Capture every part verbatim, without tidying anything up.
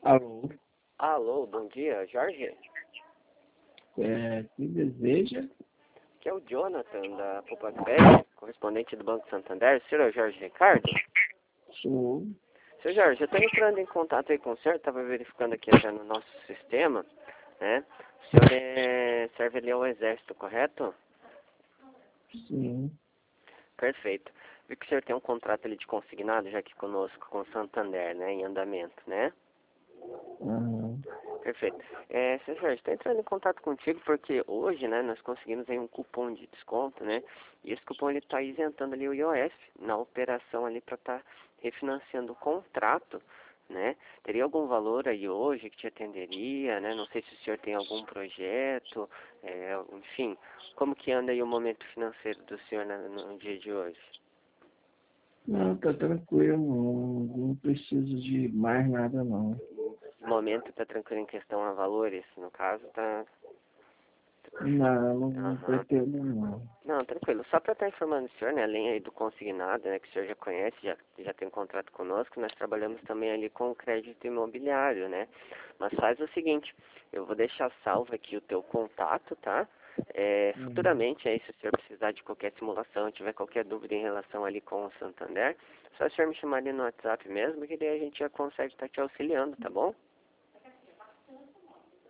Alô, Alô, bom dia, Jorge? é, que deseja? Que é o Jonathan da Poupança, correspondente do Banco Santander. O senhor é o Jorge Ricardo? Sou. Senhor Jorge, eu estou entrando em contato aí com o senhor, estava verificando aqui até no nosso sistema, né? O senhor é, serve ali ao Exército, correto? Sim. Perfeito. Vi que o senhor tem um contrato ali de consignado já aqui conosco, com o Santander, né? Em andamento, né? Aham. Perfeito. É, senhor Jorge, estou entrando em contato contigo porque hoje, né, nós conseguimos aí um cupom de desconto, né? E esse cupom ele está isentando ali o I O F na operação ali para estar refinanciando o contrato, né? Teria algum valor aí hoje que te atenderia, né? Não sei se o senhor tem algum projeto, é, enfim, como que anda aí o momento financeiro do senhor na- no dia de hoje? Não, tá tranquilo, não, não preciso de mais nada não. O momento está tranquilo em questão a valores, no caso, tá. Não, não, não Aham. pretendo não. Não, tranquilo. Só para estar informando o senhor, né, além aí do consignado, né, que o senhor já conhece, já, já tem contrato conosco, nós trabalhamos também ali com o crédito imobiliário, né? Mas faz o seguinte, eu vou deixar salvo aqui o teu contato, tá? É, Uhum. futuramente, aí, se o senhor precisar de qualquer simulação, tiver qualquer dúvida em relação ali com o Santander, só o senhor me chamar ali no WhatsApp mesmo, que daí a gente já consegue estar te auxiliando, tá bom?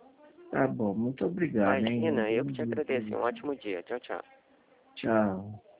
Tá bom, muito obrigado, hein? Imagina, eu Bom que te dia pra agradeço. Um você. ótimo dia. Tchau, tchau. Tchau.